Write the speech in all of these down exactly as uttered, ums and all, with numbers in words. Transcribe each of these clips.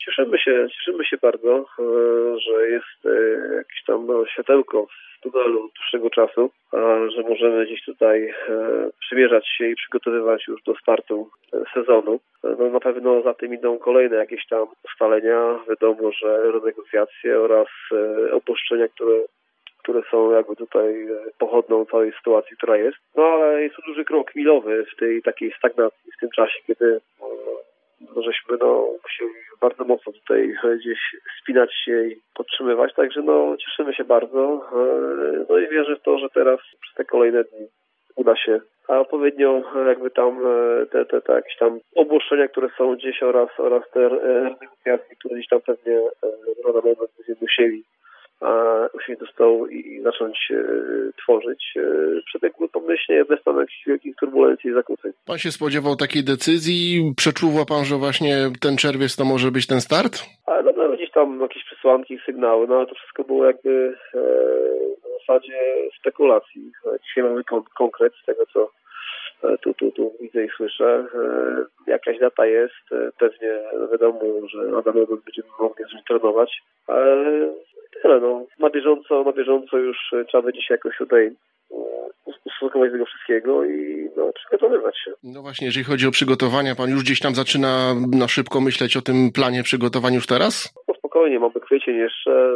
cieszymy się, cieszymy się bardzo, że jest jakieś tam światełko w tunelu od dłuższego czasu, że możemy gdzieś tutaj przymierzać się i przygotowywać już do startu sezonu. No, na pewno za tym idą kolejne jakieś tam ustalenia. Wiadomo, że renegocjacje oraz obostrzenia, które które są jakby tutaj pochodną całej sytuacji, która jest. No ale jest to duży krok milowy w tej takiej stagnacji, w tym czasie, kiedy no, żeśmy no, musieli bardzo mocno tutaj gdzieś spinać się i podtrzymywać, także no cieszymy się bardzo. No i wierzę w to, że teraz przez te kolejne dni uda się a odpowiednio jakby tam te, te, te jakieś tam obostrzenia, które są gdzieś oraz, oraz te renegocjacje, które gdzieś tam pewnie na moment będziemy musieli usiąść do stołu i zacząć e, tworzyć. E, przebiegły pomyślnie bez tam jakichś wielkich turbulencji i zakłóceń. Pan się spodziewał takiej decyzji? Przeczuwa pan, że właśnie ten czerwiec to może być ten start? Ale no, były gdzieś tam jakieś przesłanki, sygnały, no ale to wszystko było jakby e, w zasadzie spekulacji. Dzisiaj mamy kon- konkret z tego, co e, tu, tu, tu widzę i słyszę. E, jakaś data jest, e, pewnie wiadomo, że na dany moment będziemy mogli zacząć trenować, ale tyle, no. Na bieżąco, na bieżąco już trzeba będzie się jakoś tutaj ustosunkować do tego wszystkiego i no, przygotowywać się. No właśnie, jeżeli chodzi o przygotowania, pan już gdzieś tam zaczyna na szybko myśleć o tym planie przygotowań już teraz? No spokojnie, mamy kwiecień jeszcze,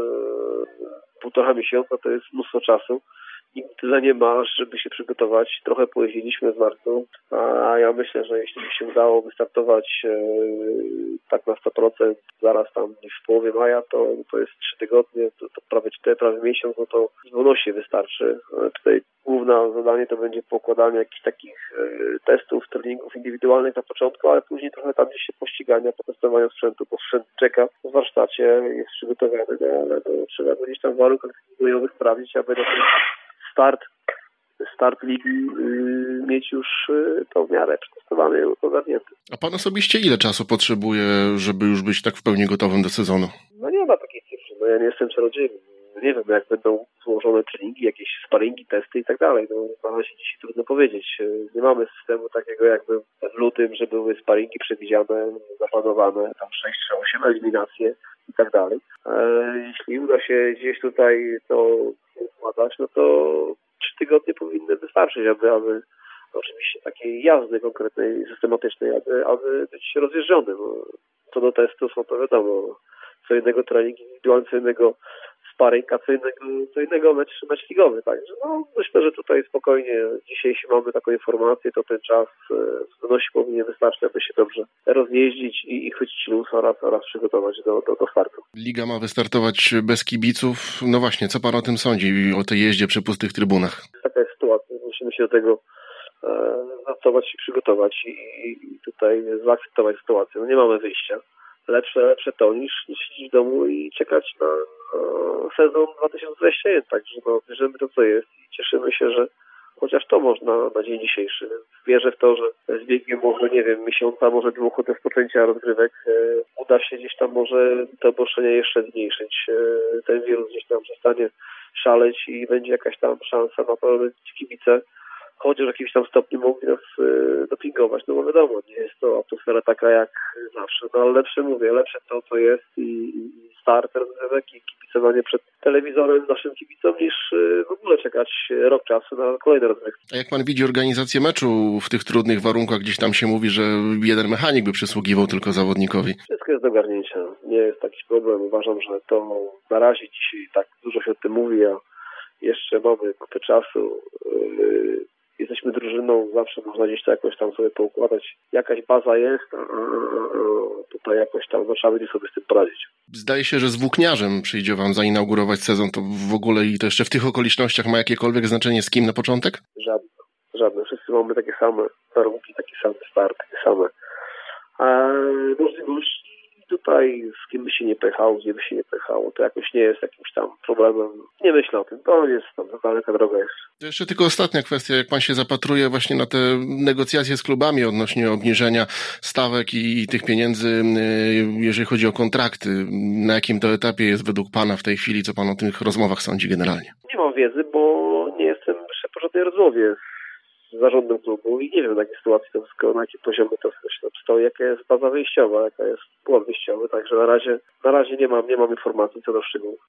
półtora miesiąca to jest mnóstwo czasu. Nikt tyle nie ma, żeby się przygotować. Trochę pojeździliśmy w marcu, a ja myślę, że jeśli by się udało wystartować e, tak na sto procent zaraz tam w połowie maja, to, to jest trzy tygodnie, to, to prawie cztery, prawie miesiąc, no to wolności wystarczy. E, tutaj główne zadanie to będzie pokładanie jakichś takich e, testów, treningów indywidualnych na początku, ale później trochę tam gdzieś się pościgania, potestowania sprzętu, bo sprzęt czeka w warsztacie, jest przygotowany, no, ale to trzeba go gdzieś tam w warunkach bojowych sprawdzić, aby na ten start, start ligi yy, mieć już yy, to w miarę przetestowany i ogarnięty. A pan osobiście ile czasu potrzebuje, żeby już być tak w pełni gotowym do sezonu? No nie ma takiej cyfry, no ja nie jestem czarodziejem. Nie wiem, jak będą złożone treningi, jakieś sparingi, testy i tak dalej. No na razie dzisiaj trudno powiedzieć. Nie mamy systemu takiego jakby w lutym, że były sparingi przewidziane, zaplanowane, tam sześć czy osiem eliminacje i tak dalej. E, jeśli uda się gdzieś tutaj to układać, no to trzy tygodnie powinny wystarczyć, aby, aby oczywiście takiej jazdy konkretnej, systematycznej, aby, aby być rozjeżdżonym. Co do testów, no to wiadomo, co innego trening indywidualny, co innego sparring, a co innego, co innego mecz, mecz ligowy. Także no, myślę, że tutaj spokojnie, dzisiaj jeśli mamy taką informację, to ten czas w zupełności powinien wystarczyć, aby się dobrze rozjeździć i, i chwycić luz oraz, oraz przygotować do, do, do startu. Liga ma wystartować bez kibiców. No właśnie, co pan o tym sądzi, o tej jeździe przy pustych trybunach? Taka jest sytuacja, musimy się do tego e, zastosować i przygotować i, i tutaj zaakceptować sytuację. No nie mamy wyjścia. Lepsze, lepsze to niż, niż siedzieć w domu i czekać na e, sezon dwa tysiące dwudziesty pierwszy. Także no, bierzemy to, co jest i cieszymy się, że chociaż to można na dzień dzisiejszy. Wierzę w to, że z biegiem może, nie wiem, miesiąca, może dwóch od rozpoczęcia rozgrywek e, uda się gdzieś tam może te obostrzenia jeszcze zmniejszyć. E, ten wirus gdzieś tam przestanie szaleć i będzie jakaś tam szansa na to, żeby ci kibice chociaż w jakimś tam stopniu mogli nas y, dopingować, no bo wiadomo, nie jest to atmosfera taka jak zawsze, no ale lepsze mówię, lepsze to, co jest i, i start rozgrywek i kibicowanie przed telewizorem naszym kibicom, niż y, w ogóle czekać rok czasu na kolejne rozgrywki. A jak pan widzi organizację meczu w tych trudnych warunkach, gdzieś tam się mówi, że jeden mechanik by przysługiwał tylko zawodnikowi? Wszystko jest do ogarnięcia, nie jest taki problem, uważam, że to na razie dzisiaj tak dużo się o tym mówi, a jeszcze mamy kupę czasu, yy, jesteśmy drużyną, zawsze można gdzieś to jakoś tam sobie poukładać. Jakaś baza jest, a, a, a tutaj jakoś tam trzeba będzie sobie z tym poradzić. Zdaje się, że z włókniarzem przyjdzie wam zainaugurować sezon. To w ogóle i to jeszcze w tych okolicznościach ma jakiekolwiek znaczenie z kim na początek? Żadne. Żadne. Wszyscy mamy takie same warunki, taki sam start, takie same a, możliwości. Tutaj z kim by się nie pechało, gdzie by się nie pechało, to jakoś nie jest jakimś tam problemem. Nie myślę o tym, to jest tam daleka droga jest. To jeszcze tylko ostatnia kwestia, jak pan się zapatruje właśnie na te negocjacje z klubami odnośnie obniżenia stawek i, i tych pieniędzy, jeżeli chodzi o kontrakty. Na jakim to etapie jest według pana w tej chwili, co pan o tych rozmowach sądzi generalnie? Nie mam wiedzy, bo nie jestem jeszcze po żadnej rozmowie z zarządem klubu i nie wiem, na jakiej sytuacji to wszystko, na jakim poziomie to wszystko się tam stoi, jaka jest baza wyjściowa, jaka jest pułap wyjściowy, także na razie, na razie nie mam, nie mam informacji co do szczegółów.